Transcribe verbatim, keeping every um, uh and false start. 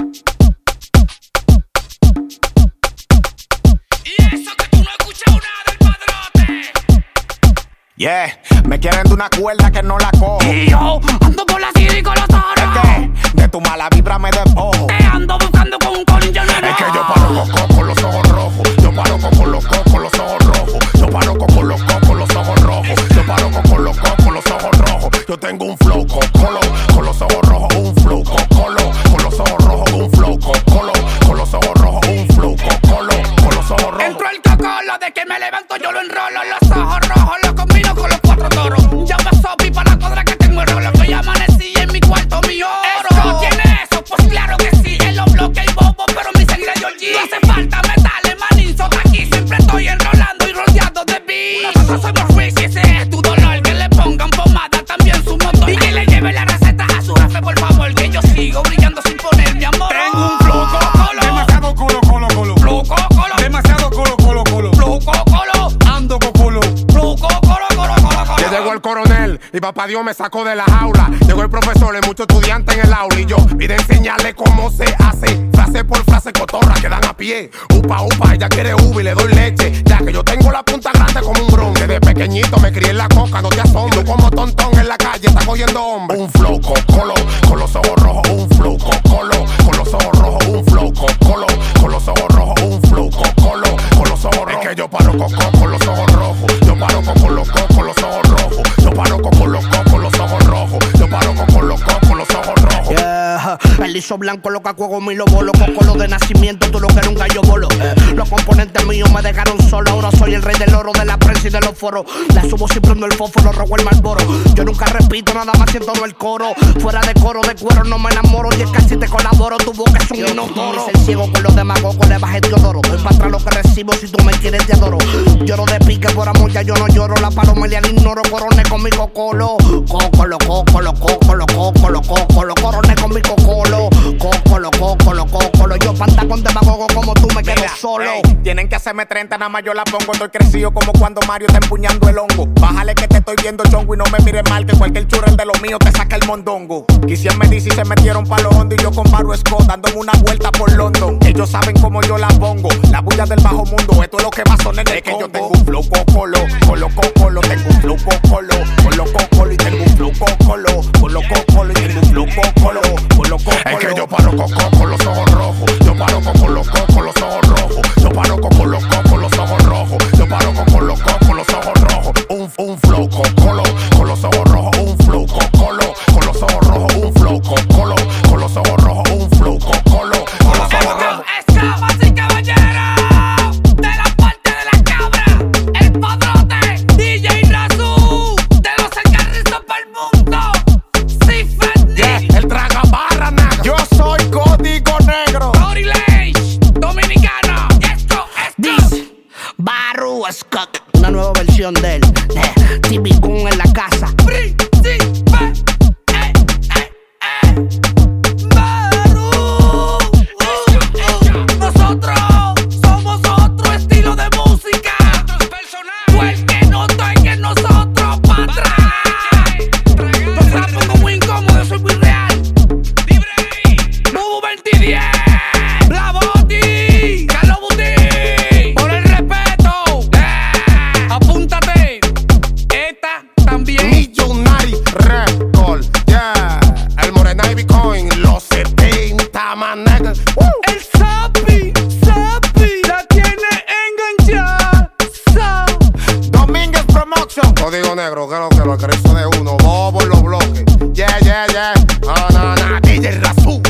Yeah, me quieren de una cuerda que no la cojo. Y yo ando por la city con los ojos rojos. Es que de tu mala vibra me despojo. Te ando buscando con un colillo nuevo. Es que yo paro coco con los ojos rojos. Yo paro con los cocos con los ojos rojos. Yo paro con los cocos con los ojos rojos. Yo paro con los cocos con los ojos rojos. Yo tengo un flow cocolo con los ojos rojos, un flow cocolo con los ojos rojos, un flow cocolo con los ojos rojos, un flow cocolo con los ojos rojos. Entro el cocolo de que me levanto yo lo enrolo. Los ojos rojos los combino con los cuatro toros. Ya pasó pipa la cuadra que tengo el rolo. Que ya amanecí en mi cuarto mi oro. ¿Eso tiene eso? Pues claro que sí. En los bloques y bobo, pero mi sangre de Georgie. No hace falta metales, manín, sota aquí. Siempre estoy enrolando y rodeado de beats. Nosotros somos freaks y ese es tu dolor. Que le pongan pomada también su motor. Y que le lleve la receta a su jefe, por favor. Que yo sigo brillando sin poner mi amor. Tengo un flow cocolo, demasiado colo, colo, colo. Flow cocolo, demasiado colo, colo, colo. flow cocolo, Ando cocolo. flow cocolo, colo, colo, colo. Ya llegó el coronel y papá Dios me sacó de la jaula. Llegó el profesor y muchos estudiantes en el aula. Y yo vine a enseñarle cómo se hace. Frase por frase cotorra que dan a pie. Upa, upa, ella quiere uva y le doy leche. Ya que yo tengo la punta grande como un bron. Desde pequeñito me crié en la coca, no te asombro. Como tontón en la calle, está cogiendo hombre. Un flow cocolo con los ojos rojos. Un flow cocolo con los ojos rojos. Un flow cocolo con los ojos rojos. Un flow cocolo con los ojos rojos. Es que yo paro coco con los ojos rojos. Yo paro con los cocos con los ojos rojos. Yo paro con los cocos con los ojos rojos. Yo paro con los cocos con los ojos rojos. Yeah. El liso blanco lo cacuego mi lobo. Lo cocolo de nacimiento, tú lo que eres un gallo bolo. eh. Los componentes míos me dejaron solo. Ahora soy el rey del oro, de la prensa y de los foros. La subo si prendo el fósforo, robo el Marlboro. Yo nunca repito, nada más siento no el coro. Fuera de coro, de cuero no me enamoro. Y es que así te colaboro, tu boca es un inodoro. El ciego con los demagogos le bajé Teodoro. Doy para atrás lo que recibo, si tú me quieres te adoro. Lloro de pique por amor, ya yo no lloro. La paloma le ignoro, coroné con mi cocolo. Cocolo, cocolo, cocolo, cocolo, cocolo. Coroné con mi cocolo. Cocolo, cocolo, cocolo. Yo panta con demagogo como tú me quedo solo. Ey, tienen que hacerme treinta, nada más yo la pongo. Estoy crecido como cuando Mario está empuñando el hongo. Bájale que te estoy viendo chongo y no me mires mal, que cualquier churrel de lo mío te saca el mondongo. Quisieran me dice y se metieron pa' lo hondo. Y yo con Paro Scott dándome una vuelta por London. Ellos saben cómo yo la pongo. La bulla del bajo mundo, esto es lo que va a sonar en el combo. Es que yo tengo un flow cocolo, con los cocolo. Tengo un flow cocolo, con los cocolo. Y tengo un flow cocolo, con los cocolo. Y tengo un flow cocolo, con los cocolo. Es que yo paro coco con los ojos rojos. Yo paro con los cocos con los ojos rojos. Yo paro con los cocos con los ojos rojos. Yo paro con los cocos con los ojos rojos. Un, un flow cocolo con los ojos rojos. Un flow cocolo con los ojos rojos. Un flow cocolo con los ojos rojos. Un flow cocolo con los ojos rojos. Escamas y caballeros de la parte de la cabra, el padrote, D J Razú, de los encarrizos para el mundo, Sifetni, Yeah, el traga barra naga. Yo soy código negro. Tory Lanez, dominicano. Esto es This Baru Skunk, una nueva versión del de T V Gun en la casa. Príncipe, eh, eh, eh. Baru. Nosotros somos otro estilo de música. Tú el que no está en nosotros pa' atrás. Los rap pongo muy incómodo, soy muy real. Bubu veinte diez, La Boti, Carlos Buti. Por el respeto, eh, apúntate. Esta también. Millonary Record. Yeah, el Morena y Bitcoin. Los setenta, man, nigga. Woo. El Sapi, Sapi, la tiene enganchada. Domínguez Promotion. Código negro, que lo que lo acaricio de uno. Bobo en los bloques. Yeah, yeah, yeah. Oh, no, no, D J Razú.